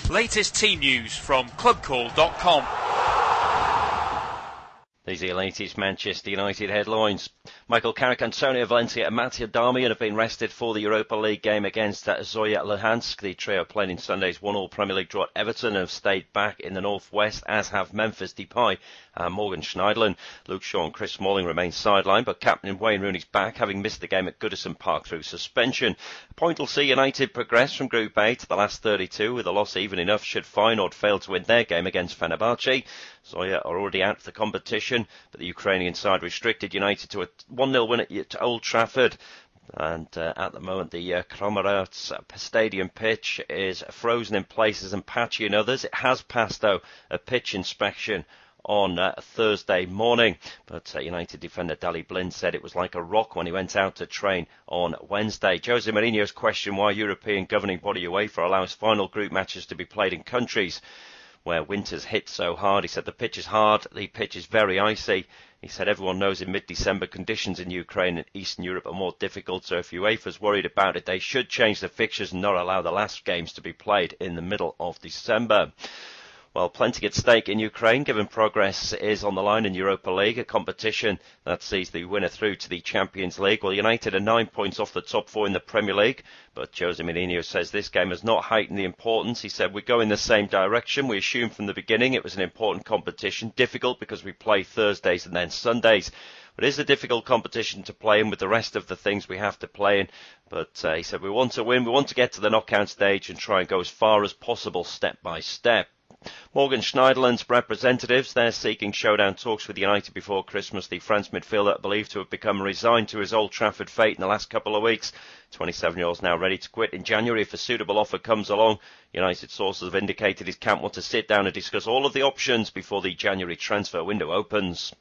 Latest team news from clubcall.com. These are the latest Manchester United headlines. Michael Carrick, Antonio Valencia and Matej Darmian have been rested for the Europa League game against Zorya Luhansk. The trio played in Sunday's 1-1 Premier League draw at Everton and have stayed back in the northwest, as have Memphis Depay and Morgan Schneiderlin. Luke Shaw and Chris Smalling remain sidelined, but captain Wayne Rooney's back, having missed the game at Goodison Park through suspension. A point will see United progress from Group A to the last 32, with a loss even enough should Feyenoord fail to win their game against Fenerbahce. Zorya are already out of the competition, but the Ukrainian side restricted United to a 1-0 win at Old Trafford. And at the moment, the Kromerats Stadium pitch is frozen in places and patchy in others. It has passed, though, a pitch inspection on Thursday morning, but United defender Daley Blind said it was like a rock when he went out to train on Wednesday. Jose Mourinho's questioned why European governing body UEFA allows final group matches to be played in countries where winters hit so hard. He said the pitch is hard, the pitch is very icy. He said everyone knows in mid-December conditions in Ukraine and Eastern Europe are more difficult, so if UEFA's worried about it, they should change the fixtures and not allow the last games to be played in the middle of December. Well, plenty at stake in Ukraine, given progress is on the line in Europa League, a competition that sees the winner through to the Champions League. Well, United are 9 points off the top four in the Premier League, but Jose Mourinho says this game has not heightened the importance. He said, we go in the same direction. We assumed from the beginning it was an important competition, difficult because we play Thursdays and then Sundays. But it is a difficult competition to play in with the rest of the things we have to play in. But he said, we want to win, we want to get to the knockout stage and try and go as far as possible step by step. Morgan Schneiderlin's representatives, they're seeking showdown talks with United before Christmas. The France midfielder believed to have become resigned to his Old Trafford fate in the last couple of weeks. 27-year-old's now ready to quit in January if a suitable offer comes along. United sources have indicated his camp want to sit down and discuss all of the options before the January transfer window opens.